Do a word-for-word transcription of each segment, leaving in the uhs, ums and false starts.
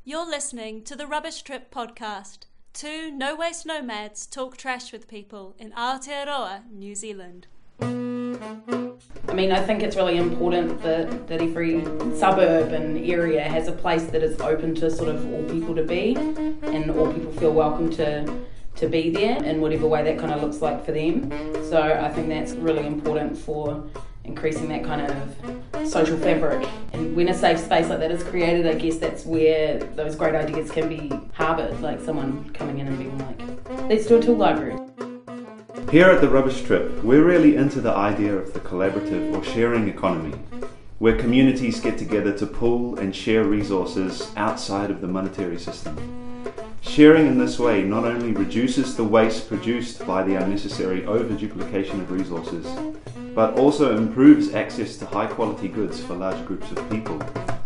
You're listening to the Rubbish Trip podcast. Two no-waste nomads talk trash with people in Aotearoa, New Zealand. I mean, I think it's really important that, that every suburb and area has a place that is open to sort of all people to be, and all people feel welcome to to be there in whatever way that kind of looks like for them. So I think that's really important for increasing that kind of social fabric. And when a safe space like that is created, I guess that's where those great ideas can be harboured, like someone coming in and being like, let's do a tool library. Here at the Rubbish Trip, we're really into the idea of the collaborative or sharing economy, where communities get together to pool and share resources outside of the monetary system. Sharing in this way not only reduces the waste produced by the unnecessary over-duplication of resources, but also improves access to high-quality goods for large groups of people.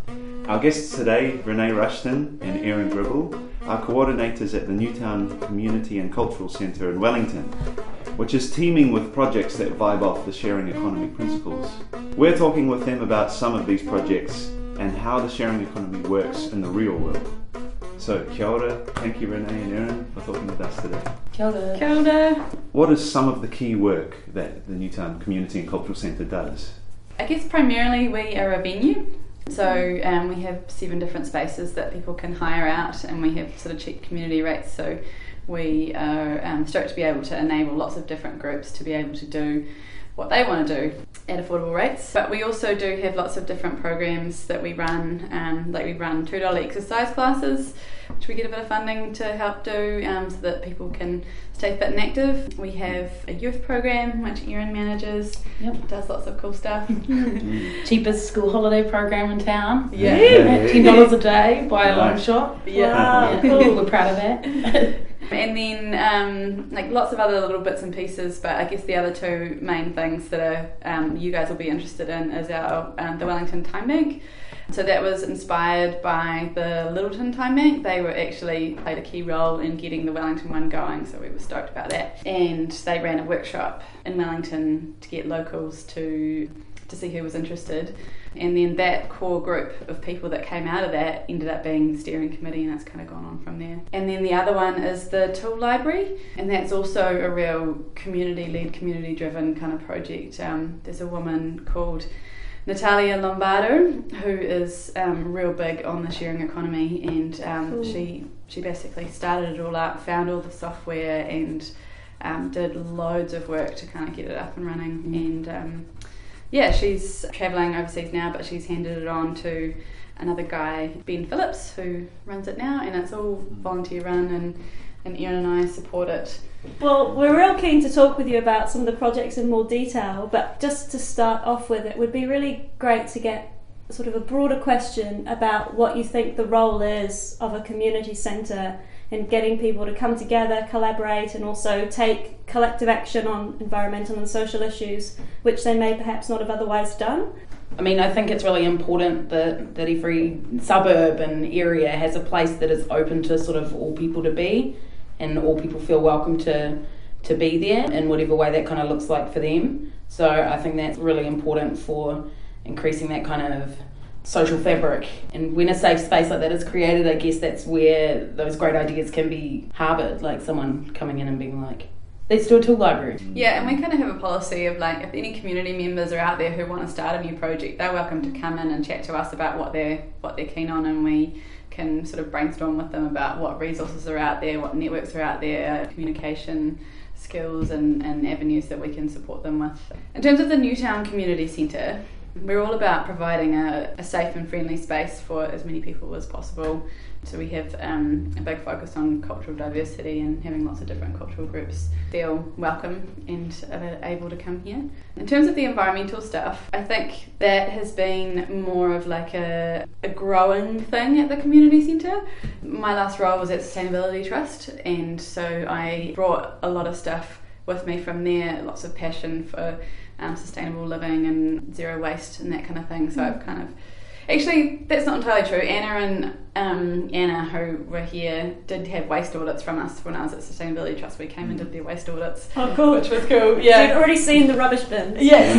Our guests today, Renee Rushton and Erin Gribble, are coordinators at the Newtown Community and Cultural Centre in Wellington, which is teeming with projects that vibe off the sharing economy principles. We're talking with them about some of these projects and how the sharing economy works in the real world. So, kia ora, thank you Renee and Erin for talking with us today. Kia ora. Kia ora. What is some of the key work that the Newtown Community and Cultural Centre does? I guess primarily we are a venue. So um, we have seven different spaces that people can hire out, and we have sort of cheap community rates. So we are um, stoked to be able to enable lots of different groups to be able to do what they want to do at affordable rates. But we also do have lots of different programs that we run, um, like we run two dollar exercise classes, which we get a bit of funding to help do um, so that people can stay fit and active. We have a youth program which Erin manages. Yep. Does lots of cool stuff. Cheapest school holiday program in town. Yeah. Yeah. ten dollars a day by a long Nice. shot. Yeah. Yeah. Yeah. Cool. We're proud of that. And then um, like lots of other little bits and pieces, but I guess the other two main things that are um, you guys will be interested in is our um, the Wellington Time Bank. So that was inspired by the Littleton Time Bank. They were actually played a key role in getting the Wellington one going, so we were stoked about that. And they ran a workshop in Wellington to get locals to to see who was interested. And then that core group of people that came out of that ended up being the steering committee, and it's kind of gone on from there. And then the other one is the tool library, and that's also a real community-led, community-driven kind of project. Um, there's a woman called Natalia Lombardo who is um, real big on the sharing economy, and um, Cool. she she basically started it all up, found all the software, and um, did loads of work to kind of get it up and running. Mm. And um, yeah, she's travelling overseas now, but she's handed it on to another guy, Ben Phillips, who runs it now, and it's all volunteer run, and, and Erin and I support it. Well, we're real keen to talk with you about some of the projects in more detail, but just to start off with, it would be really great to get sort of a broader question about what you think the role is of a community centre in getting people to come together, collaborate, and also take collective action on environmental and social issues, which they may perhaps not have otherwise done. I mean, I think it's really important that, that every suburb and area has a place that is open to sort of all people to be, and all people feel welcome to to be there in whatever way that kind of looks like for them. So I think that's really important for increasing that kind of social fabric. And when a safe space like that is created, I guess that's where those great ideas can be harboured, like someone coming in and being like, let's do a tool library. Yeah, and we kind of have a policy of like, if any community members are out there who want to start a new project, they're welcome to come in and chat to us about what they're what they're keen on, and we can sort of brainstorm with them about what resources are out there, what networks are out there, communication skills and, and avenues that we can support them with. In terms of the Newtown Community Centre, we're all about providing a, a safe and friendly space for as many people as possible. So we have um, a big focus on cultural diversity and having lots of different cultural groups feel welcome and are able to come here. In terms of the environmental stuff, I think that has been more of like a, a growing thing at the community centre. My last role was at Sustainability Trust, and so I brought a lot of stuff with me from there, lots of passion for um, sustainable living and zero waste and that kind of thing. So I've kind of Actually, that's not entirely true. Anna and um, Anna, who were here, did have waste audits from us when I was at Sustainability Trust. We came and did their waste audits. Oh, cool. Which was cool, So yeah. you'd already seen the rubbish bins. Yes.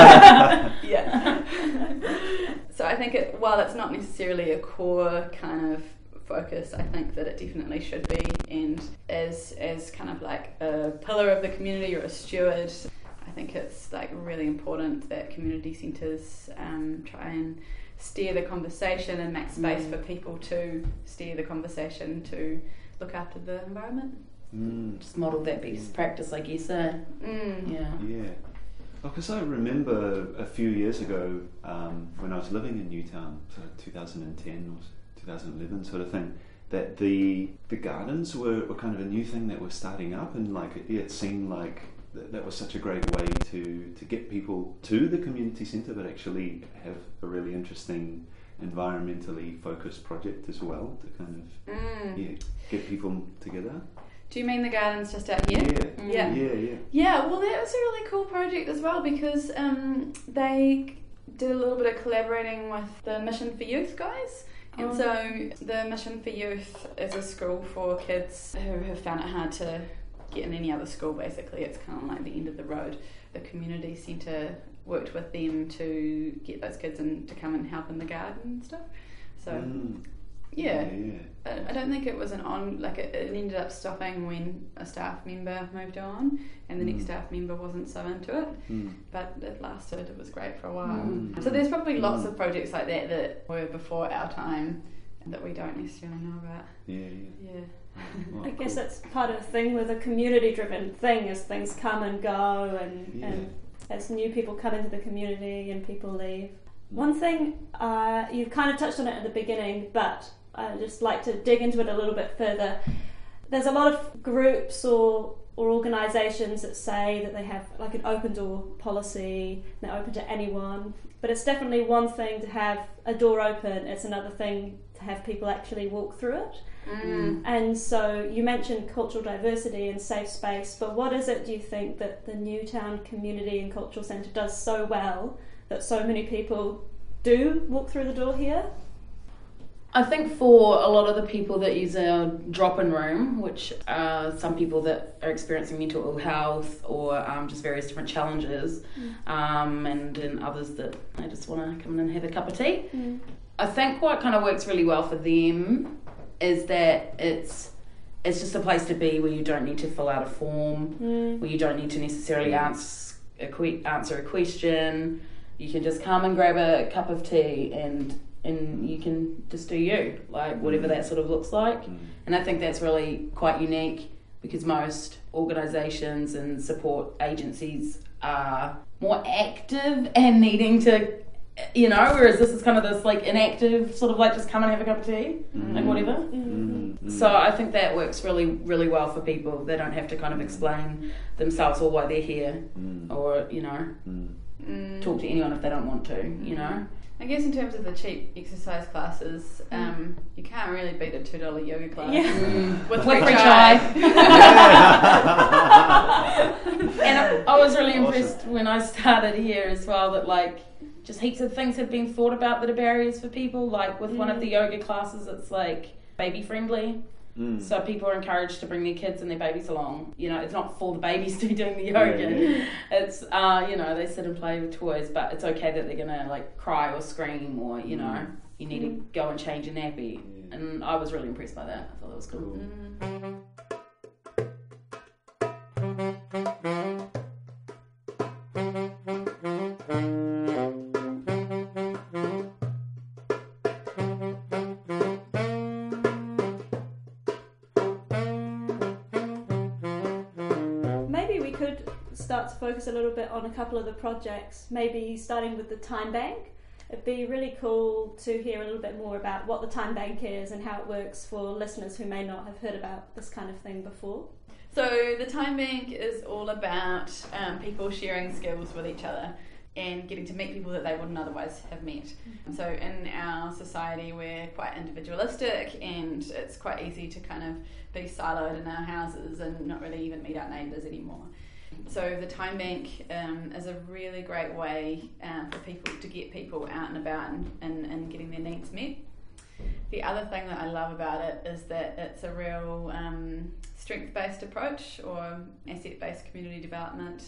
yeah. So I think it, while it's not necessarily a core kind of focus, I think that it definitely should be. And as as kind of like a pillar of the community or a steward, I think it's like really important that community centres um, try and steer the conversation and make space mm. for people to steer the conversation to look after the environment. Mm. Just model that best practice, I guess. Uh, mm. Yeah. Yeah. Because I remember a few years ago um, when I was living in Newtown, so two thousand ten or two thousand eleven sort of thing, that the the gardens were, were kind of a new thing that was starting up, and like it, it seemed like that, that was such a great way to, to get people to the community centre, but actually have a really interesting environmentally focused project as well to kind of mm. yeah get people together. Do you mean the gardens just out here? Yeah, yeah, yeah, yeah. Yeah, well, that was a really cool project as well because um, they did a little bit of collaborating with the Mission for Youth guys. And Oh. so the Mission for Youth is a school for kids who have found it hard to get in any other school, basically. It's kind of like the end of the road. The community centre worked with them to get those kids in to come and help in the garden and stuff. So, Mm. yeah. yeah, yeah. I I don't think it was an on, like it, it ended up stopping when a staff member moved on and the Mm. next staff member wasn't so into it, Mm. but it lasted, it was great for a while. Mm. So there's probably lots Mm. of projects like that that were before our time that we don't necessarily know about. Yeah, yeah. Yeah. Well, I guess cool. that's part of the thing with a community-driven thing, is things come and go, and, Yeah. and as new people come into the community and people leave. One thing, uh, you've kind of touched on it at the beginning, but I'd just like to dig into it a little bit further. There's a lot of groups or or organisations that say that they have like an open door policy, they're open to anyone, but it's definitely one thing to have a door open, it's another thing to have people actually walk through it. Mm. And so you mentioned cultural diversity and safe space, but what is it, do you think, that the Newtown Community and Cultural Centre does so well that so many people do walk through the door here? I think for a lot of the people that use our drop-in room, which are some people that are experiencing mental ill health or um, just various different challenges, Mm. um, and, and others that I just want to come in and have a cup of tea. Mm. I think what kind of works really well for them is that it's it's just a place to be where you don't need to fill out a form, Mm. where you don't need to necessarily answer a, que- answer a question. You can just come and grab a cup of tea and and you can just do you, like whatever that sort of looks like. Mm. And I think that's really quite unique because most organisations and support agencies are more active and needing to, you know, whereas this is kind of this like inactive sort of like just come and have a cup of tea, Mm. like whatever. Mm. Mm. So I think that works really, really well for people. They don't have to kind of explain themselves or why they're here, Mm. or you know, Mm. Mm. talk to anyone if they don't want to. You know. I guess in terms of the cheap exercise classes, um, you can't really beat a two dollar yoga class. Yeah. Mm. With With free free chai. And I, I was really Awesome. impressed when I started here as well that like just heaps of things have been thought about that are barriers for people. Like with one of the yoga classes, it's like baby friendly. Mm. So people are encouraged to bring their kids and their babies along. You know, it's not for the babies to be doing the Yeah, yoga. yeah. It's, uh, you know, they sit and play with toys, but it's okay that they're going to, like, cry or scream or, you know, Mm. you need to go and change a nappy. Yeah. And I was really impressed by that. I thought that was cool. Mm. Maybe we could start to focus a little bit on a couple of the projects, maybe starting with the Time Bank. It'd be really cool to hear a little bit more about what the Time Bank is and how it works for listeners who may not have heard about this kind of thing before. So the Time Bank is all about um, people sharing skills with each other and getting to meet people that they wouldn't otherwise have met. Mm-hmm. So in our society we're quite individualistic and it's quite easy to kind of be siloed in our houses and not really even meet our neighbours anymore. So the Time Bank um, is a really great way uh, for people to get people out and about and, and, and getting their needs met. The other thing that I love about it is that it's a real um, strength-based approach or asset-based community development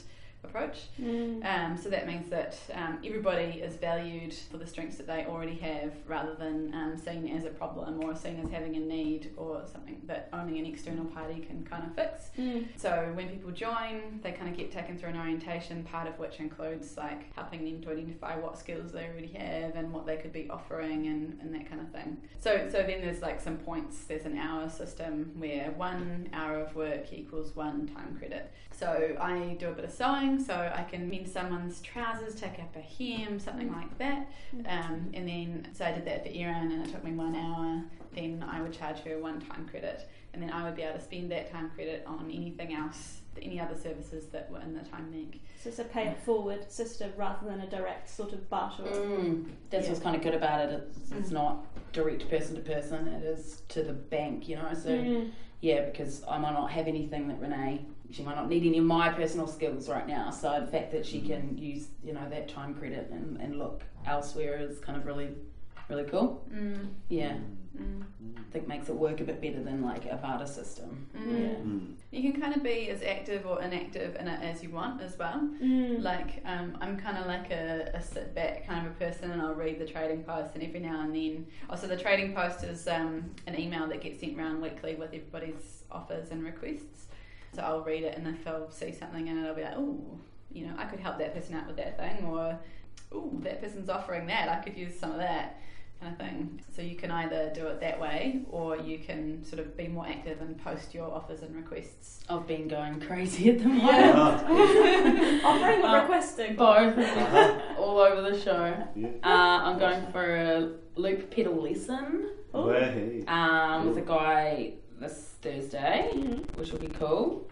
approach. Mm. Um, so that means that um, everybody is valued for the strengths that they already have, rather than um, seen as a problem or seen as having a need or something that only an external party can kind of fix. Mm. So when people join, they kind of get taken through an orientation, part of which includes like helping them to identify what skills they already have and what they could be offering and, and that kind of thing. So so then there's like some points. There's an hour system where one hour of work equals one time credit. So I do a bit of sewing, so I can mend someone's trousers, take up a hem, something like that. Um, and then, so I did that for Erin and it took me one hour. Then I would charge her one time credit. And then I would be able to spend that time credit on anything else, any other services that were in the time bank. So it's a pay it forward system rather than a direct sort of barter. Mm, that's Yeah. what's kind of good about it. It's, it's Mm. not direct person to person. It is to the bank, you know. So Mm. yeah, because I might not have anything that Renee. She might not need any of my personal skills right now. So the fact that she can use, you know, that time credit and, and look elsewhere is kind of really, really cool. Mm. Yeah, Mm. I think makes it work a bit better than like a barter system. Mm. Yeah. Mm. You can kind of be as active or inactive in it as you want as well. Mm. Like um, I'm kind of like a, a sit back kind of a person, and I'll read the trading post, and every now and then. Also, the trading post is um, an email that gets sent around weekly with everybody's offers and requests. So I'll read it, and if I'll see something in it, I'll be like, oh, you know, I could help that person out with that thing, or oh, that person's offering that, I could use some of that. Kind of thing. So you can either do it that way, or you can sort of be more active and post your offers and requests. I've been going crazy at the moment. Offering or Uh, requesting? Both, Uh-huh. all over the show. Yeah. Uh, I'm going for a loop pedal lesson Oh. Way. um, with a guy this Thursday, Mhm. which will be cool.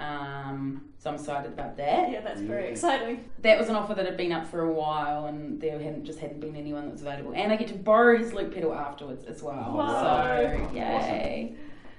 Um, so I'm excited about that. Yeah, that's very Yeah. exciting. That was an offer that had been up for a while, and there hadn't just hadn't been anyone that was available. And I get to borrow his loop pedal afterwards as well. Wow. So yay!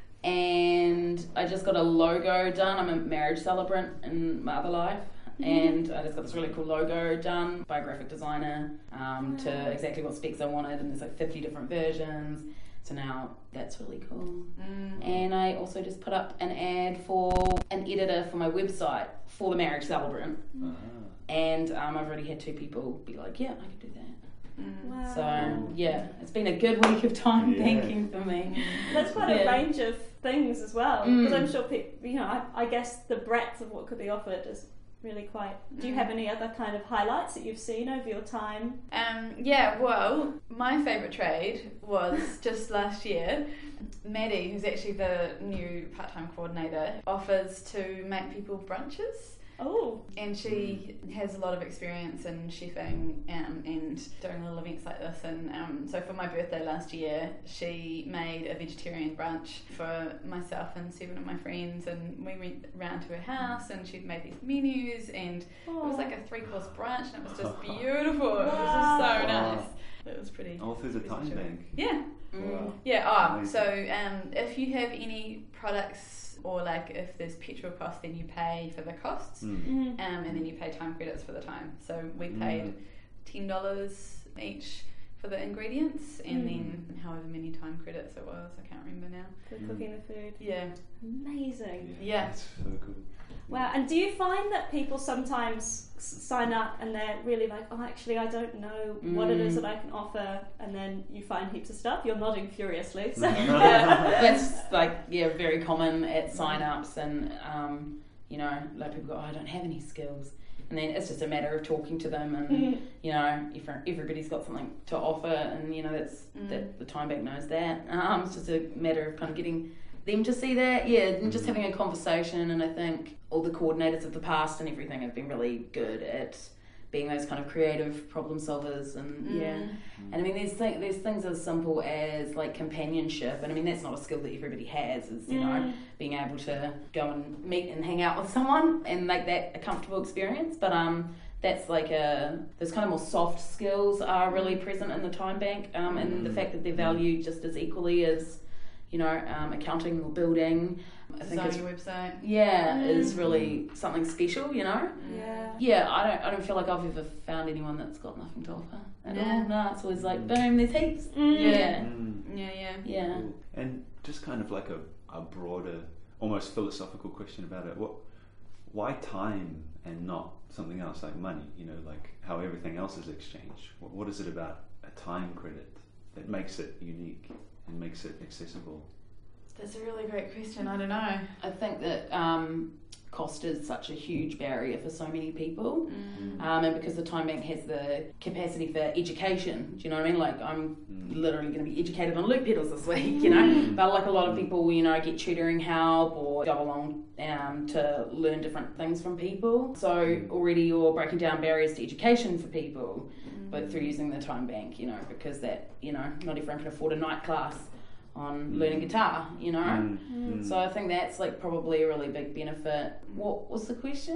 And I just got a logo done. I'm a marriage celebrant in my other life. And I just got this really cool logo done by a graphic designer um, to exactly what specs I wanted, and there's like fifty different versions. So now that's really cool. Mm. And I also just put up an ad for an editor for my website for the marriage celebrant. Ah. And um, I've already had two people be like, yeah, I could do that. Mm. Wow. So yeah, it's been a good week of time Yeah. banking for me. That's quite a Yeah. range of things as well. Mm. Because I'm sure people, you know, I, I guess the breadth of what could be offered is really quite. Do you Mm. have any other kind of highlights that you've seen over your time? Um, yeah, well, my favourite trade was just last year. Maddie, who's actually the new part-time coordinator, offers to make people brunches. Oh, And she has a lot of experience in chefing um, and doing little events like this. And um, so for my birthday last year, she made a vegetarian brunch for myself and seven of my friends. And we went round to her house, and she'd made these menus, and it was like a three-course brunch, and it was just beautiful. It was just so Wow. nice. It was pretty. All through the pretty time special. bank. Yeah. Mm. Yeah, oh, Amazing. so um, if you have any products, or like if there's petrol cost, then you pay for the costs, Mm. mm. um, and then you pay time credits for the time. So we paid Mm. ten dollars each for the ingredients, and Mm. then however many time credits it was, I can't remember now. for Mm. cooking the food. Yeah, Amazing. Yeah. That's so cool. Wow. And do you find that people sometimes s- sign up and they're really like, oh, actually, I don't know what it is Mm. that I can offer, and then you find heaps of stuff? You're nodding furiously. So. Yeah, that's like yeah, very common at sign-ups, and um, you know, like people go, oh, I don't have any skills, and then it's just a matter of talking to them, and Mhm. you know, if everybody's got something to offer, and you know, that's Mm. that the time bank knows that. Um, it's just a matter of kind of getting them to see that, yeah, and just having a conversation. And I think all the coordinators of the past and everything have been really good at being those kind of creative problem solvers, and yeah. Mm. And I mean, there's th- there's things as simple as like companionship, and I mean that's not a skill that everybody has. Is you know Mm. being able to go and meet and hang out with someone and make that a comfortable experience. But um, that's like a those kind of more soft skills are really present in the time bank, um, and the Mm. fact that they're valued just as equally as you know um, accounting or building. I think design is, your website. yeah Mm. is really something special. You know. Yeah. Yeah, I don't. I don't feel like I've ever found anyone that's got nothing to offer at Yeah. all. No, it's always like boom, there's heaps. Mm. Yeah, Mm. Yeah, yeah. yeah. Cool. And just kind of like a, a broader, almost philosophical question about it. What why time and not something else like money? You know, like how everything else is exchanged. What, what is it about a time credit that makes it unique and makes it accessible? That's a really great question. I don't know. I think that um, cost is such a huge barrier for so many people, mm. um, and because the Time Bank has the capacity for education. Do you know what I mean? Like I'm mm. literally going to be educated on loop pedals this week, you know. Mm. But like a lot of people, you know, get tutoring help or go along um, to learn different things from people. So already you're breaking down barriers to education for people, mm. but through using the Time Bank, you know, because that, you know, not everyone can afford a night class on mm. learning guitar, you know. Mm. Mm. So I think that's like probably a really big benefit. What was the question?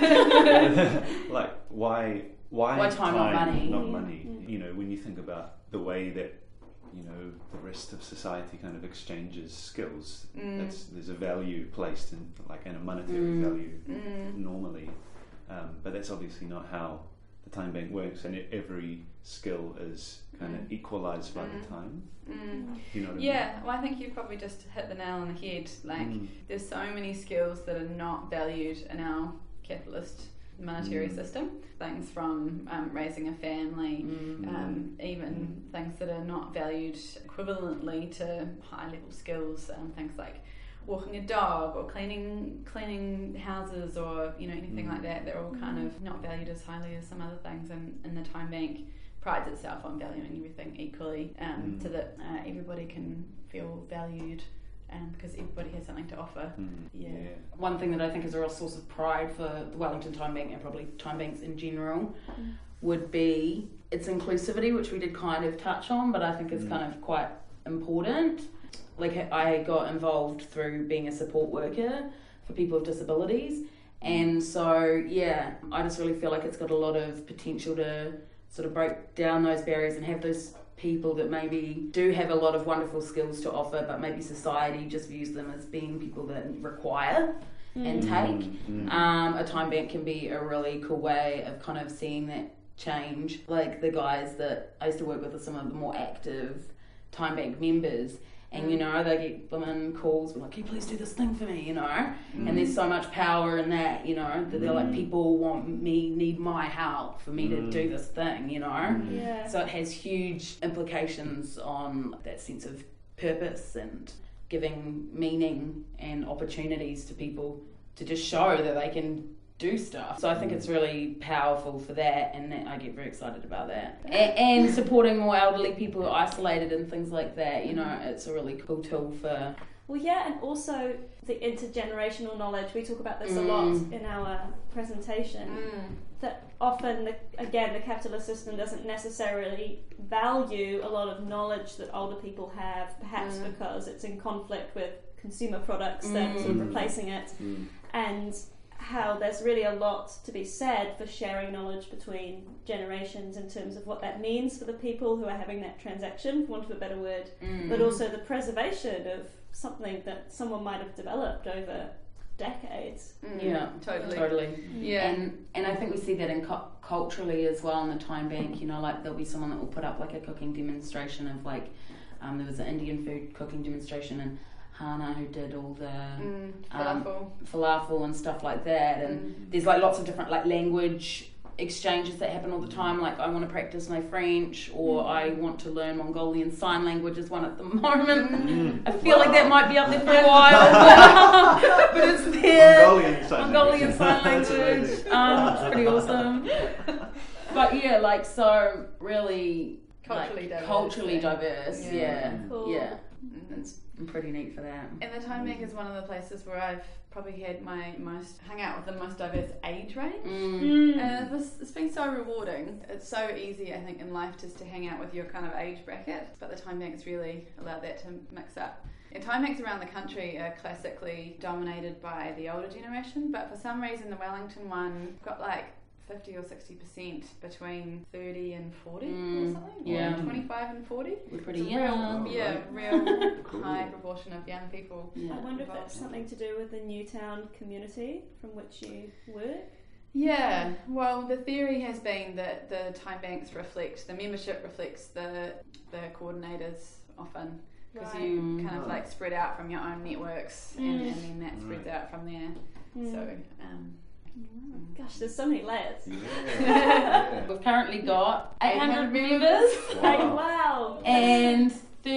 Like why why, why time, time not money? Not money. Mm. You know, when you think about the way that, you know, the rest of society kind of exchanges skills, mm. that's, there's a value placed in like in a monetary mm. value mm. normally, um, but that's obviously not how the Time Bank works, and every skill is kind of mm. equalised by mm. the time. Mm. You know what yeah, I mean? Well, I think you probably just hit the nail on the head. Like, mm. there's so many skills that are not valued in our capitalist monetary mm. system. Things from um, raising a family, mm. um, even mm. things that are not valued equivalently to high-level skills. Um, things like walking a dog or cleaning cleaning houses or, you know, anything mm. like that. They're all kind of not valued as highly as some other things, and, and the Time Bank prides itself on valuing everything equally, um, mm. so that uh, everybody can feel valued, um, because everybody has something to offer. Mm. Yeah. yeah. One thing that I think is a real source of pride for the Wellington Time Bank, and probably Time Banks in general, mm. would be its inclusivity, which we did kind of touch on, but I think it's mm. kind of quite important. Like, I got involved through being a support worker for people with disabilities, and so yeah, I just really feel like it's got a lot of potential to sort of break down those barriers and have those people that maybe do have a lot of wonderful skills to offer, but maybe society just views them as being people that require mm. and take. Mm. Um, a Time Bank can be a really cool way of kind of seeing that change. Like the guys that I used to work with are some of the more active Time Bank members. And, you know, they get women calls, like, can you please do this thing for me, you know? Mm. And there's so much power in that, you know, that they're mm. like, people want me, need my help for me mm. to do this thing, you know? Mm. Yeah. So it has huge implications on that sense of purpose and giving meaning and opportunities to people to just show that they can do stuff. So I think it's really powerful for that, and I get very excited about that. A- and supporting more elderly people who are isolated and things like that, you know, it's a really cool tool for... Well, yeah, and also the intergenerational knowledge. We talk about this mm. a lot in our presentation, mm. that often, the, again, the capitalist system doesn't necessarily value a lot of knowledge that older people have, perhaps mm. because it's in conflict with consumer products that mm. are sort of replacing it. Mm. And how there's really a lot to be said for sharing knowledge between generations in terms of what that means for the people who are having that transaction, for want of a better word, mm. but also the preservation of something that someone might have developed over decades. Mm. Yeah, totally. Totally. Yeah. And and I think we see that in cu- culturally as well in the Time Bank, you know, like there'll be someone that will put up like a cooking demonstration of like, um, there was an Indian food cooking demonstration, and Hana who did all the mm, um, falafel. falafel and stuff like that, and mm. there's like lots of different like language exchanges that happen all the time. Like I want to practice my French, or mm. I want to learn Mongolian Sign Language is one at the moment. Mm. I feel wow. like that might be up there for a while, but it's there. Mongolian Sign Mongolian Sign Language. um, it's pretty awesome. But yeah, like so really culturally like, diverse. Culturally diverse. Yeah, yeah. Cool. yeah. It's pretty neat for that. And the Time Bank is one of the places where I've probably had my most hung out with the most diverse age range, mm. and this, it's been so rewarding. It's so easy, I think, in life just to hang out with your kind of age bracket, but the Time Bank's really allowed that to mix up. And Time Banks around the country are classically dominated by the older generation, but for some reason the Wellington one got like fifty or sixty percent between thirty and forty mm, or something, yeah. or twenty-five and forty. We're pretty it's young. Real, yeah, real cool. High proportion of young people. Yeah. I wonder if that's something to do with the Newtown community from which you work. Yeah, well, the theory has been that the Time Banks reflect, the membership reflects the the coordinators often, because right. you kind of like spread out from your own networks, mm. and, and then that spreads right. out from there. Mm. So, um, Gosh, there's so many layers. Yeah. Yeah. We've currently got eight hundred members. members. Like, wow. And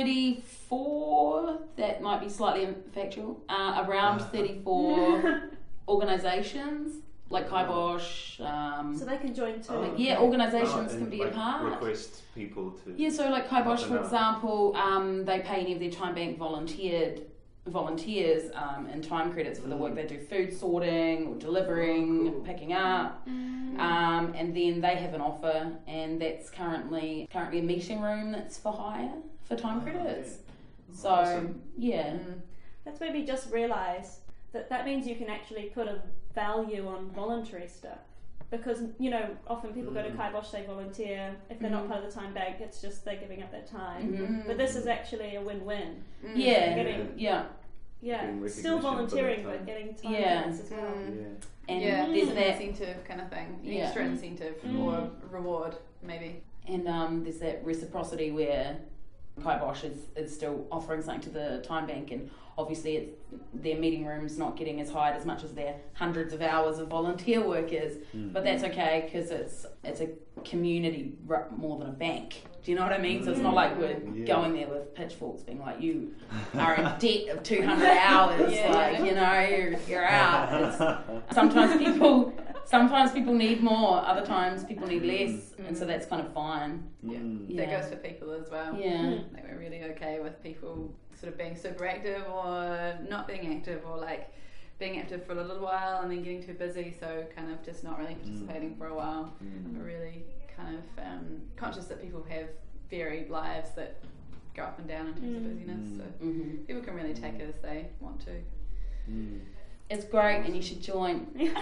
thirty-four, that might be slightly factual, uh, around thirty-four organisations, like Kibosh. Um, So they can join too. Oh, yeah, okay. organisations Oh, can and, be like, a part. Request people to. Yeah, so like Kibosh, Help for them out. example, um, they pay any of their time bank volunteered volunteers um, and time credits for the work they do, food sorting or delivering, Oh, cool. picking up, um, and then they have an offer, and that's currently currently a meeting room that's for hire for time Oh, credits. yeah. So Awesome. yeah, Mm. Let's maybe just realise that that means you can actually put a value on voluntary stuff. Because, you know, often people go to Mm. Kibosh, they volunteer. If they're not Mhm. part of the time bank, it's just they're giving up their time. Mhm. But this is actually a win-win. Mm. yeah, Getting- yeah, Yeah, Getting still recognition for volunteering, that but time. getting time Yeah. credits as well. Mm. Yeah. and yeah, there's an that. incentive kind of thing, an Yeah. extra incentive Mm. or reward, maybe. And um, there's that reciprocity where Kibosh is, is still offering something to the time bank, and obviously it's, their meeting room's not getting as hired as much as their hundreds of hours of volunteer work is, Mm. but that's okay because it's it's a community ru- more than a bank. Do you know what I mean? So it's not like we're Yeah. going there with pitchforks being like, you are in debt of two hundred hours, Yeah. like, you know, you're, you're out. It's, sometimes people sometimes people need more, other times people need less, and so that's kind of fine. Yeah. Mm. Yeah. That goes for people as well. Yeah. Like we're really okay with people sort of being super active or not being active, or like being active for a little while and then getting too busy, so kind of just not really participating for a while. Mm. We're really kind of um, conscious that people have varied lives that go up and down in terms of Mm. busyness, so hmm people can really take it as they want to. Mm. It's great, and you should join. Yeah.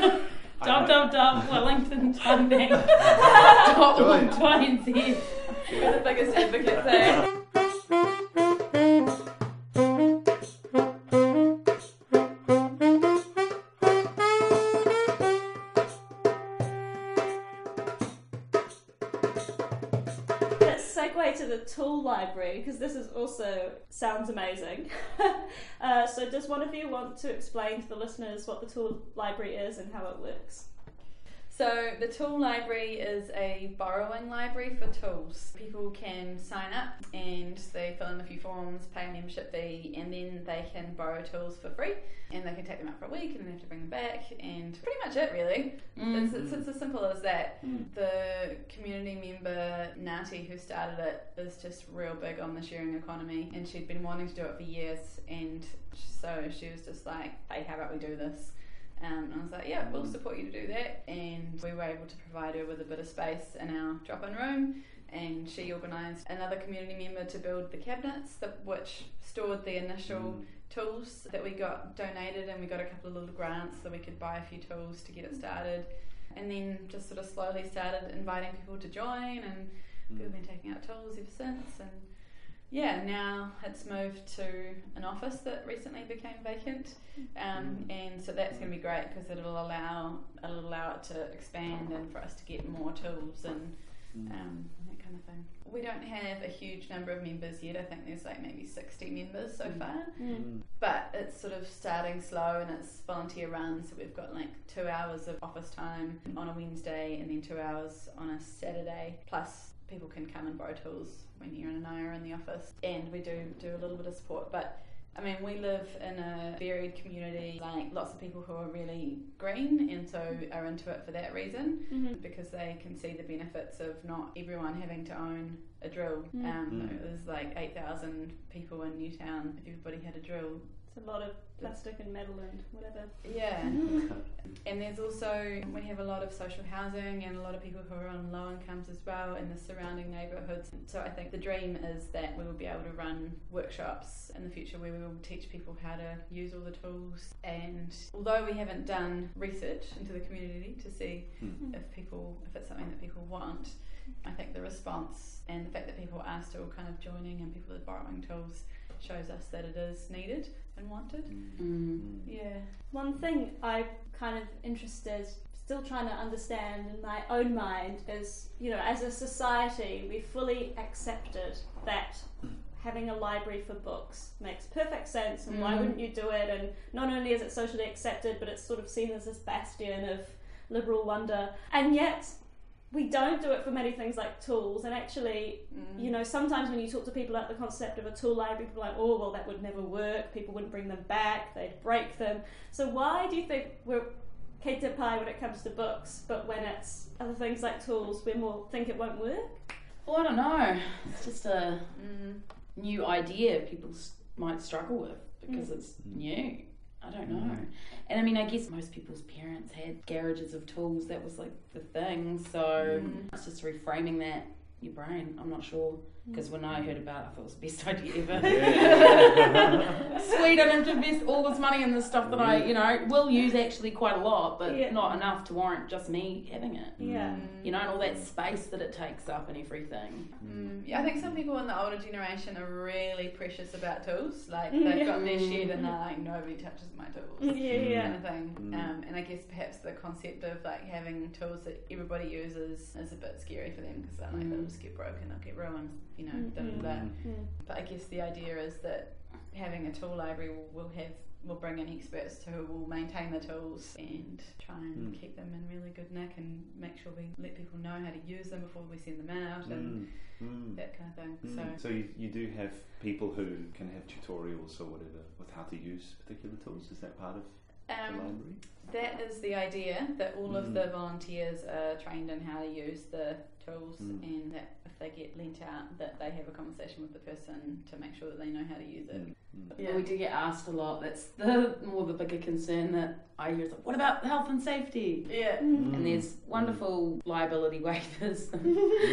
Dub dub dub Wellington Time Bank. Dot Join. Y and Z. We're the biggest advocates, eh? Let's segue to the tool library, because this is also sounds amazing. uh, so does one of you want to explain to the listeners what the tool library is and how it works? So the tool library is a borrowing library for tools. People can sign up and they fill in a few forms, pay a membership fee, and then they can borrow tools for free, and they can take them out for a week and then have to bring them back, and pretty much it really. Mm. It's, it's, it's as simple as that. Mm. The community member Nati, who started it, is just real big on the sharing economy, and she'd been wanting to do it for years, and so she was just like, hey, how about we do this? Um, and I was like, yeah, we'll support you to do that. And we were able to provide her with a bit of space in our drop-in room. And she organised another community member to build the cabinets, that, which stored the initial Mm. tools that we got donated. And we got a couple of little grants so we could buy a few tools to get it started. And then just sort of slowly started inviting people to join. And people have been taking out tools ever since. And yeah, now it's moved to an office that recently became vacant, um, Mm. and so that's going to be great because it'll allow it'll allow it to expand and for us to get more tools and Mm. um, that kind of thing. We don't have a huge number of members yet. I think there's like maybe sixty members so Mm. far, Mm. but it's sort of starting slow and it's volunteer run. So we've got like two hours of office time on a Wednesday and then two hours on a Saturday, plus people can come and borrow tools when you and I are in the office, and we do do a little bit of support. But I mean, we live in a varied community, like lots of people who are really green and so are into it for that reason, Mm-hmm. because they can see the benefits of not everyone having to own a drill. Mm. Um, Mm. There's like eight thousand people in Newtown. If everybody had a drill, It's a lot of plastic and metal and whatever. yeah. And there's also, we have a lot of social housing and a lot of people who are on low incomes as well in the surrounding neighbourhoods. So I think the dream is that we will be able to run workshops in the future where we will teach people how to use all the tools. And although we haven't done research into the community to see Mm. if people, if it's something that people want, I think the response and the fact that people are still kind of joining and people are borrowing tools shows us that it is needed and wanted. Mm. Yeah. One thing I'm kind of interested, still trying to understand in my own mind is, you know, as a society, we fully accepted that having a library for books makes perfect sense, and mm. why Mm. wouldn't you do it? And not only is it socially accepted, but it's sort of seen as this bastion of liberal wonder. And yet, we don't do it for many things like tools. And actually, mm. you know, sometimes when you talk to people about the concept of a tool library, people are like, oh, well, that would never work. People wouldn't bring them back. They'd break them. So why do you think we're kei te pai when it comes to books, but when it's other things like tools, we more think it won't work? Well, I don't know. It's just a mm, new idea people s- might struggle with because mm. it's new. I don't know. Mm. And I mean, I guess most people's parents had garages of tools. That was like the thing. So mm. it's just reframing that in your brain. I'm not sure. Because when I heard about it, I thought it was the best idea ever. Yeah. Sweet, I don't have to invest all this money in this stuff that I, you know, will use actually quite a lot, but yeah. not enough to warrant just me having it. Yeah. You know, and all that space that it takes up and everything. Mm. Yeah, I think some people in the older generation are really precious about tools. Like, they've yeah. got their shed and they're like, nobody touches my tools. Yeah, yeah. Kind of thing. Mm. Um, and I guess perhaps the concept of like having tools that everybody uses is a bit scary for them because they're like, mm. they'll just get broken, they'll get ruined. You know, mm-hmm. da, da, da. Mm-hmm. But I guess the idea is that having a tool library will, will have will bring in experts who will maintain the tools and try and mm. keep them in really good nick and make sure we let people know how to use them before we send them out and mm. that kind of thing. Mm. So, so you, you do have people who can have tutorials or whatever with how to use particular tools. Is that part of um, the library? That is the idea, that all mm. of the volunteers are trained in how to use the tools mm. and that if they get lent out that they have a conversation with the person to make sure that they know how to use it. Mm. Mm. Yeah. We do get asked a lot. That's the more the bigger concern that I hear is like, what about health and safety? Yeah. Mm. And there's wonderful mm. liability waivers and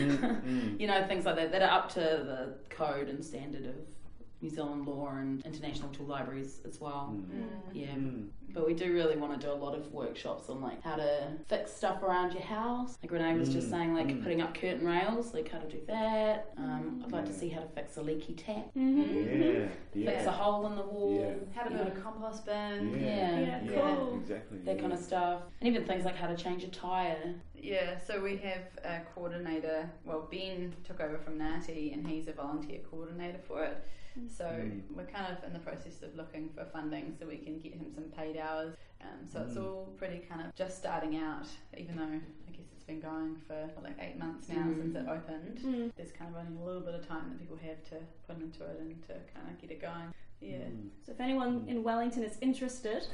mm. you know, things like that that are up to the code and standard of New Zealand law and international tool libraries as well. Mm. Yeah. Mm. But we do really want to do a lot of workshops on like how to fix stuff around your house. Like Renee was mm. just saying, like mm. putting up curtain rails, like how to do that. Um, I'd like yeah. to see how to fix a leaky tap. Mm-hmm. Yeah. yeah. Fix a hole in the wall. Yeah. How to build a compost bin. Yeah. Yeah. Yeah, yeah. cool. Exactly. That yeah. kind of stuff. And even things like how to change a tyre. Yeah, so we have a coordinator. Well, Ben took over from Ngāti and he's a volunteer coordinator for it. So mm. we're kind of in the process of looking for funding so we can get him some paid hours. Um, so mm. it's all pretty kind of just starting out, even though I guess it's been going for like eight months now mm. since it opened. Mm. There's kind of only a little bit of time that people have to put into it and to kind of get it going. Yeah. Mm. So if anyone in Wellington is interested,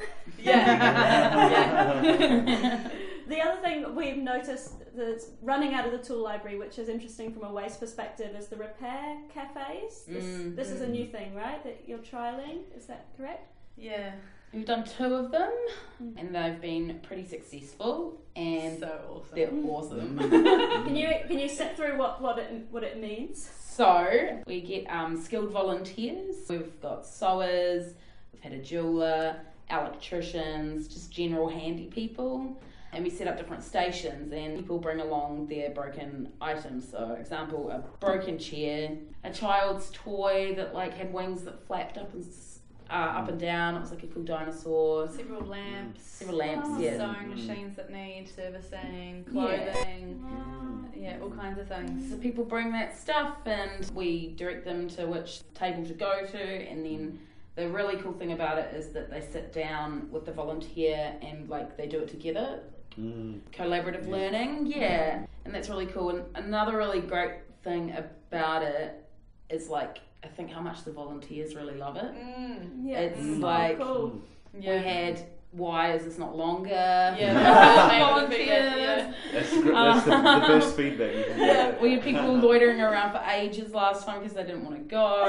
yeah. yeah. The other thing that we've noticed that's running out of the tool library, which is interesting from a waste perspective, is the repair cafes. This, mm. this is a new thing, right? That you're trialing. Is that correct? Yeah. We've done two of them, mm. and they've been pretty successful, and so awesome. they're awesome. Can you can you sit through what, what it what it means? So we get um, skilled volunteers. We've got sewers, we've had a jeweler, electricians, just general handy people. And we set up different stations and people bring along their broken items. So example, a broken chair, a child's toy that like had wings that flapped up and uh, up and down. It was like a cool dinosaur. Several lamps. Several lamps, oh, yeah. Sewing machines that need servicing, clothing, yeah, yeah all kinds of things. So people bring that stuff and we direct them to which table to go to, and then the really cool thing about it is that they sit down with the volunteer and like they do it together. Mm. Collaborative yeah. learning, yeah, and that's really cool. And another really great thing about it is like I think how much the volunteers really love it. Mm. Yeah, it's mm. like cool. Yeah. We had why is this not longer? Yeah, volunteers. Yeah. That's, the, that's the, the best feedback you can get. Yeah, we had people loitering around for ages last time because they didn't want to go.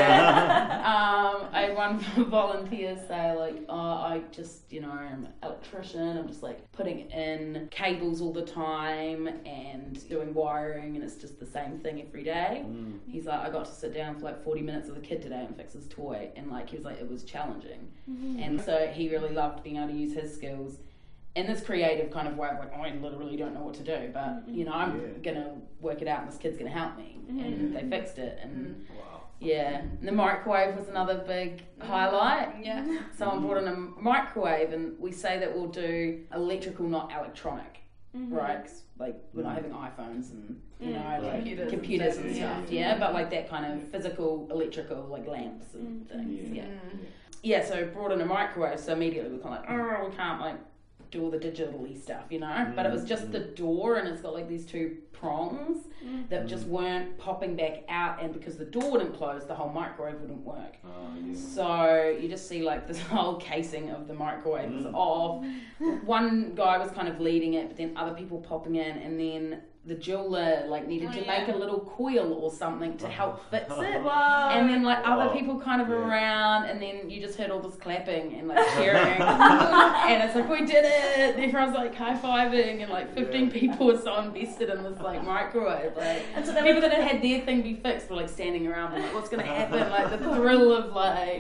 um, I had one volunteer say like, "Oh, I just, you know, I'm an electrician. I'm just like putting in cables all the time and doing wiring, and it's just the same thing every day." Mm. He's like, "I got to sit down for like forty minutes with a kid today and fix his toy," and like he was like, it was challenging, mm-hmm. and so he really loved being able to use his skills in this creative kind of way of like, oh, I literally don't know what to do, but you know, I'm yeah. gonna work it out and this kid's gonna help me, mm-hmm. and they fixed it, and wow. yeah, and the microwave was another big highlight. Yeah, someone brought in a microwave, and we say that we'll do electrical, not electronic. Mm-hmm. right? 'Cause, like we're not having iPhones and you know Mm. like Computers computers, and and stuff, stuff, yeah. yeah. But like that kind of physical, electrical, like lamps and Mm. things, yeah. Mm. Yeah, so brought in a microwave, so immediately we're kind of like, oh, we can't like do all the digital-y stuff, you know? But it was just the door, and it's got like these two prongs Mm. that just weren't popping back out, and because the door wouldn't close, the whole microwave wouldn't work. Oh, yeah. So you just see like this whole casing of the microwave was Mm. off. One guy was kind of leading it, but then other people popping in, and then the jeweler like needed Oh, to yeah. make a little coil or something to help fix it. Wow. And then like other Wow. people kind of Yeah. around, and then you just heard all this clapping and like cheering, and it's like we did it. And everyone's like high fiving, and like fifteen Yeah. people were so invested in this like microwave. Like And so they people were that had had their thing be fixed were like standing around, and like what's gonna happen? Like the thrill of like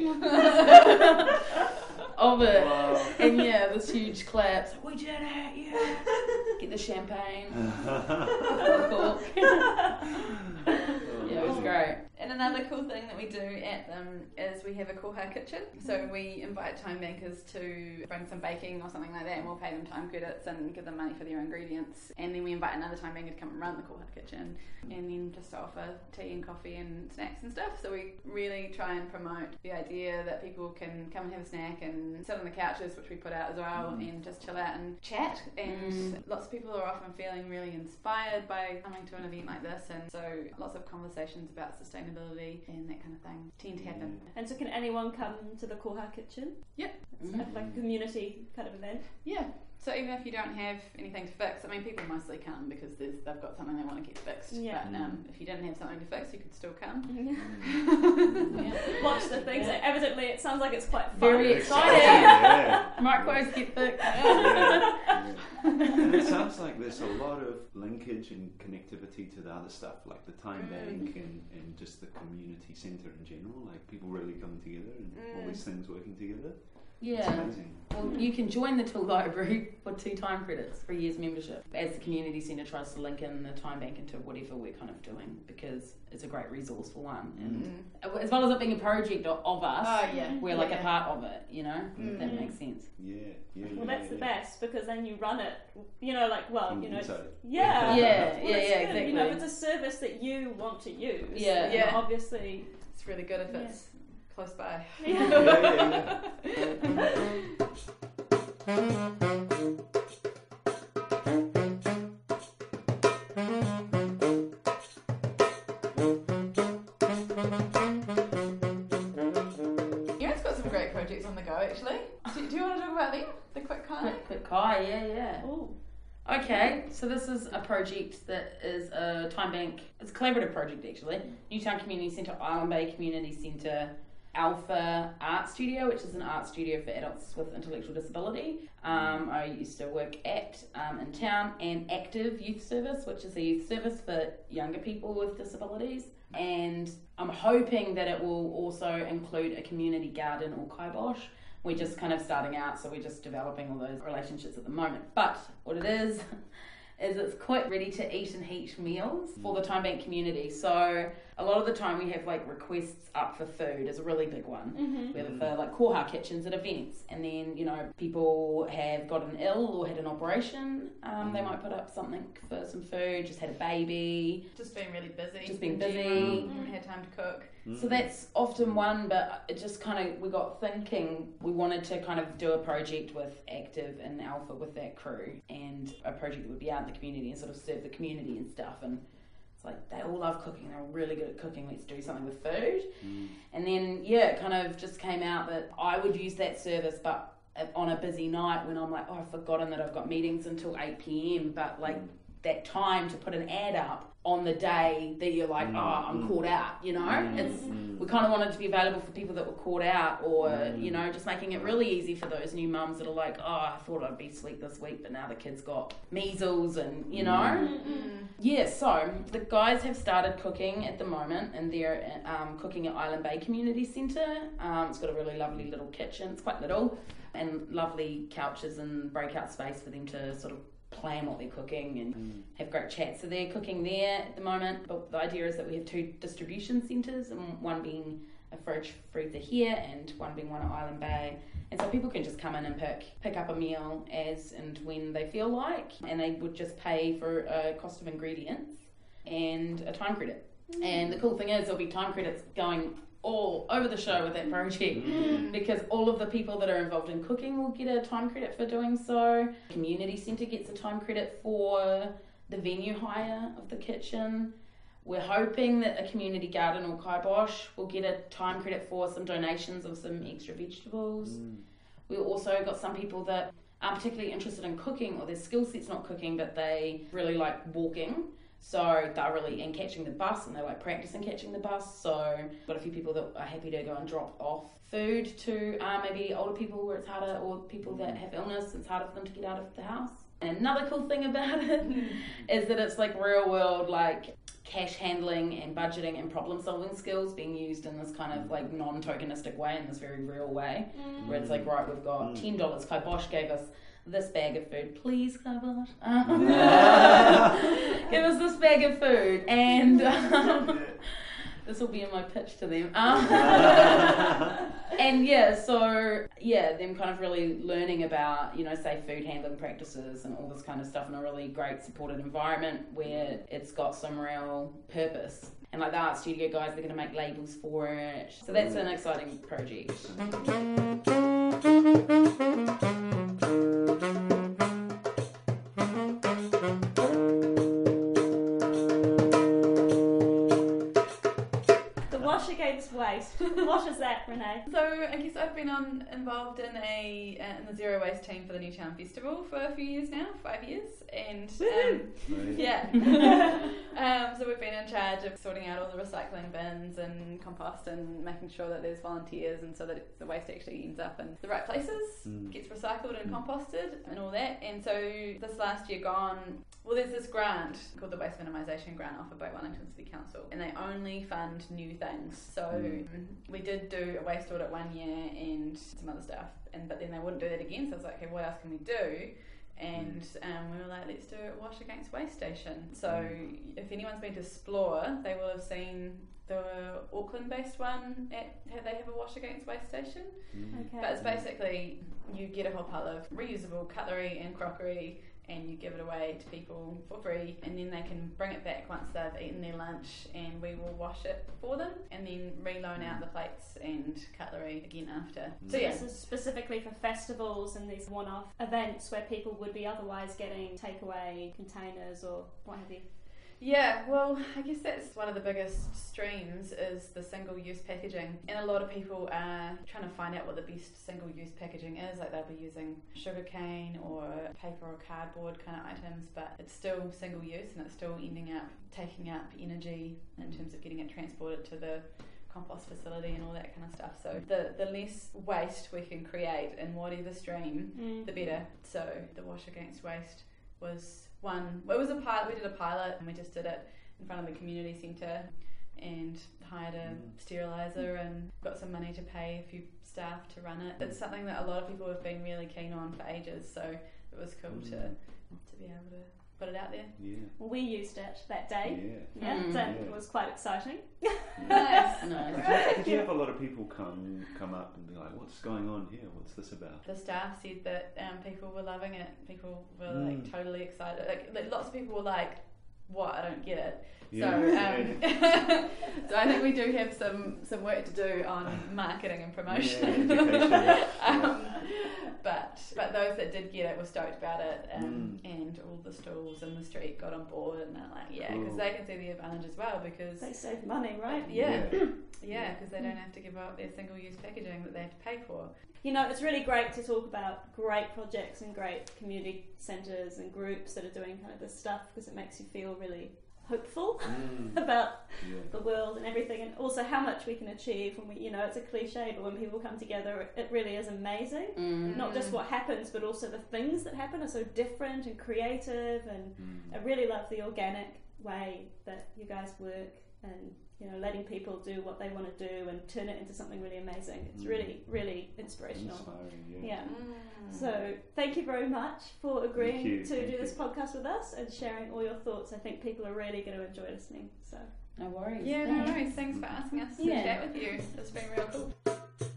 of it, Wow. and yeah, this huge claps. Like, we did it, yeah. Get the champagne. Cool. Yeah, it was great. And another cool thing that we do at them is we have a Koha kitchen. So we invite time bankers to bring some baking or something like that, and we'll pay them time credits and give them money for their ingredients. And then we invite another time banker to come and run the Koha kitchen, and then just offer tea and coffee and snacks and stuff. So we really try and promote the idea that people can come and have a snack and sit on the couches, which we put out as well, Mm. and just chill out and chat. And Mm. lots of people are often feeling really inspired by coming to an event like this, and so lots of conversations about sustainability and that kind of thing tend to happen. And so can anyone come to the Koha kitchen? Yep. It's Mhm. like a community kind of event. Yeah. So even if you don't have anything to fix, I mean, people mostly come because there's, they've got something they want to get fixed. Yeah. But um, if you didn't have something to fix, you could still come. Yeah. Watch the things. Evidently, it sounds like it's quite fun. Very exciting. Yeah. Microwaves get fixed. Yeah, yeah. And it sounds like there's a lot of linkage and connectivity to the other stuff, like the time bank and, and just the community centre in general. Like people really come together and all these things working together. It's Yeah. amazing. Well, you can join the Tool Library for two time credits for a year's membership as the community centre tries to link in the time bank into whatever we're kind of doing, because it's a great resource for one, and as well as it being a project of, of us, Oh, yeah. we're like Yeah. a part of it. You know, Mm. that makes sense. Yeah, yeah. Well, yeah, that's the yeah. best, because then you run it. You know, like well, you know, Inside. yeah, Yeah, Well, yeah, it's yeah, good. exactly. You know, if it's a service that you want to use, Yeah. then Yeah. obviously. It's really good if Yeah. it's close by. Yeah, yeah, yeah. Erin's got some great projects on the go, actually. Do, do you want to talk about them? The quick kind? Quick, quick Kai, yeah, yeah. Oh. Okay, so this is a project that is a time bank. It's a collaborative project actually. Newtown Community Centre, Island Bay Community Centre, Alpha Art Studio, which is an art studio for adults with intellectual disability. Um, I used to work at um, in town, and Active Youth Service, which is a youth service for younger people with disabilities. And I'm hoping that it will also include a community garden or kibosh. We're just kind of starting out, so we're just developing all those relationships at the moment. But what it is, is it's quite ready to eat and heat meals for the time bank community. So a lot of the time we have like requests up for food is a really big one. Mm-hmm. We have it for like Koha kitchens at events, and then you know people have gotten ill or had an operation. Um, they might put up something for some food. Just had a baby. Just being really busy. Just being in busy. general, haven't had time to cook. So that's often one, but it just kind of, we got thinking we wanted to kind of do a project with Active and Alpha with that crew, and a project that would be out in the community and sort of serve the community and stuff. And it's like, they all love cooking, they're all really good at cooking, let's do something with food. Mm. And then, yeah, it kind of just came out that I would use that service, but on a busy night when I'm like, oh, I've forgotten that I've got meetings until eight p.m, but like that time to put an ad up on the day that you're like, Mm, oh, I'm mm. caught out, you know? Mm, It's mm. we kind of wanted to be available for people that were caught out, or, Mm. you know, just making it really easy for those new mums that are like, oh, I thought I'd be sweet this week, but now the kid's got measles and, you know? Mm. Yeah, so the guys have started cooking at the moment, and they're um, cooking at Island Bay Community Centre. Um, it's got a really lovely little kitchen. It's quite little, and lovely couches and breakout space for them to sort of plan what they're cooking and Mm. have great chats. So they're cooking there at the moment, but the idea is that we have two distribution centres, and one being a fridge freezer here and one being one at Island Bay. And so people can just come in and pick pick up a meal as and when they feel like, and they would just pay for a cost of ingredients and a time credit. Mm. And the cool thing is there'll be time credits going all over the show with that project mm. because all of the people that are involved in cooking will get a time credit for doing so. Community centre gets a time credit for the venue hire of the kitchen. We're hoping that a community garden or kibosh will get a time credit for some donations of some extra vegetables. Mm. We've also got some people that aren't particularly interested in cooking, or their skill set's not cooking, but they really like walking. So they're really in catching the bus, and they like practicing catching the bus. So got a few people that are happy to go and drop off food to uh, maybe older people where it's harder, or people that have illness, it's harder for them to get out of the house. And another cool thing about it is that it's like real world, like cash handling and budgeting and problem solving skills being used in this kind of like non-tokenistic way, in this very real way, mm. where it's like, right, we've got ten dollars, Kibosh gave us this bag of food, please Kibosh, um, give us this bag of food, and um, this will be in my pitch to them. Um, and yeah, so yeah, them kind of really learning about, you know, say food handling practices and all this kind of stuff in a really great supported environment where it's got some real purpose. And like the art studio guys, they're going to make labels for it. So that's an exciting project. Against waste. What is that, Renee? So I guess I've been on involved in a uh, in the zero waste team for the Newtown Festival for a few years now, five years, and um, yeah. um, so we've been in charge of sorting out all the recycling bins and compost and making sure that there's volunteers, and so that the waste actually ends up in the right places, mm. gets recycled and mm. composted and all that. And so this last year gone, well, there's this grant called the Waste Minimisation Grant offered by Wellington City Council, and they only fund new things. So mm. we did do a waste audit one year and some other stuff, and but then they wouldn't do that again. So I was like, okay, what else can we do? And um, we were like, let's do a Wash Against Waste station. So mm. if anyone's been to Explore, they will have seen the Auckland-based one. At, they have a Wash Against Waste station. Mm. Okay. But it's basically you get a whole pile of reusable cutlery and crockery, and you give it away to people for free, and then they can bring it back once they've eaten their lunch, and we will wash it for them and then re-loan out the plates and cutlery again after. So yeah, this is specifically for festivals and these one-off events where people would be otherwise getting takeaway containers or what have you. Yeah, well, I guess that's one of the biggest streams is the single-use packaging, and a lot of people are trying to find out what the best single-use packaging is. Like they'll be using sugarcane or paper or cardboard kind of items, but it's still single-use and it's still ending up taking up energy in terms of getting it transported to the compost facility and all that kind of stuff. So the, the less waste we can create in whatever stream, mm. the better. So the Wash Against Waste was one, it was a pilot, we did a pilot and we just did it in front of the community centre and hired a mm. steriliser and got some money to pay a few staff to run it. It's something that a lot of people have been really keen on for ages, so it was cool mm. to to be able to put it out there. Yeah. Well, we used it that day. Yeah. Yeah, Mm. and yeah. it was quite exciting. Nice. Nice. Did you, did you have a lot of people come come up and be like, what's going on here? What's this about? The staff said that um, people were loving it. People were Mm. like totally excited. Like, like lots of people were like, what? I don't get it. Yeah. So, um, so I think we do have some, some work to do on marketing and promotion. Yeah, education. um, but but those that did get it were stoked about it, um, Mm. and all the stalls in the street got on board, and they're like, yeah, because Cool. they can see the advantage as well, because They save money, right? yeah, Yeah. yeah, because they don't have to give up their single-use packaging that they have to pay for. You know, it's really great to talk about great projects and great community centres and groups that are doing kind of this stuff, because it makes you feel really hopeful Mm. about Yeah. the world and everything, and also how much we can achieve when we, you know, it's a cliche, but when people come together, it really is amazing. Mm. Not just what happens, but also the things that happen are so different and creative, and Mm. I really love the organic way that you guys work, and you know, letting people do what they want to do and turn it into something really amazing. It's Mm. really, really inspirational. Inspiring, yeah. Yeah. Mm. So thank you very much for agreeing you, to thank do this you. podcast with us and sharing all your thoughts. I think people are really going to enjoy listening. So No worries. Yeah, no worries. Thanks for asking us to Yeah. chat with you. It's been real cool.